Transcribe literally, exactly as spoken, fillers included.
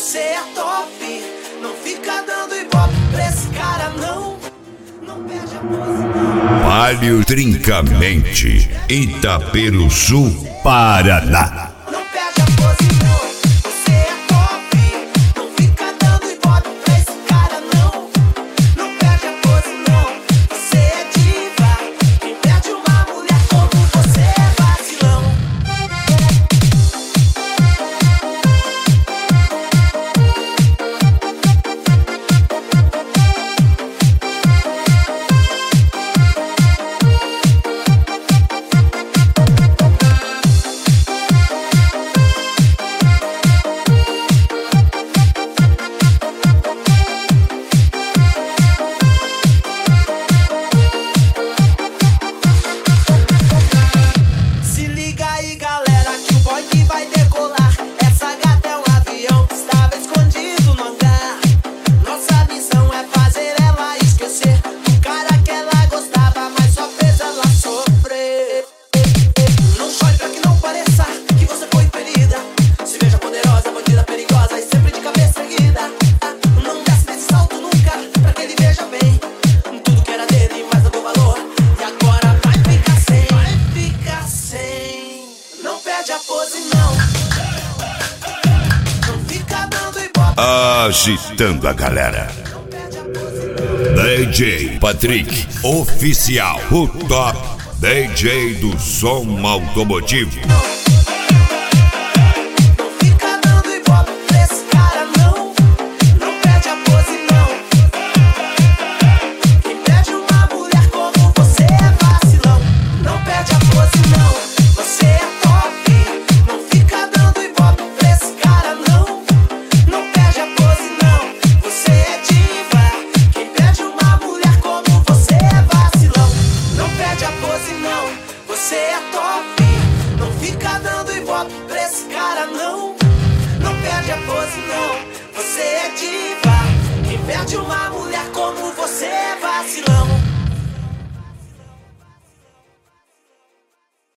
você é top. Não fica dando ibope pra esse cara não. Não perde a posição. Palio Trincamente, Itaperuçu, Paraná. Não perde a posição. Você é top. Não fica dando ibope pra esse cara não. Não perde a posição. Você é diva. Quem perde uma mulher como você é vacilão. Se liga aí, galera, que o bonde vai decolar. Essa gata é um avião que estava escondido no hangar. Nossa missão é fazer ela esquecer do cara que ela gostava, mas só fez ela sofrer. Não chore pra que não pareça que você foi ferida. Se veja poderosa, bandida perigosa e sempre de cabeça erguida. Não desce desse salto nunca, pra que ele veja bem tudo que era dele, mas não deu valor. E agora vai ficar sem, vai ficar sem. Não perde a pose não. Não fica dando ibope. Agitando a galera. Não perde a pose não. D J Patrick, oficial, o top D J do som automotivo. Não fica dando ibope pra esse cara não. Não perde a pose não. Quem perde uma mulher como você é vacilão. Não perde a pose não. Você é top. Não fica dando ibope pra esse cara não. Não perde a pose não. Você é diva. Quem perde uma mulher como você é vacilão. Não perde a pose não. Você é top. Não fica dando ibope pra esse cara não. Não perde a pose não. Você é diva. Quem perde uma mulher como você é vacilão.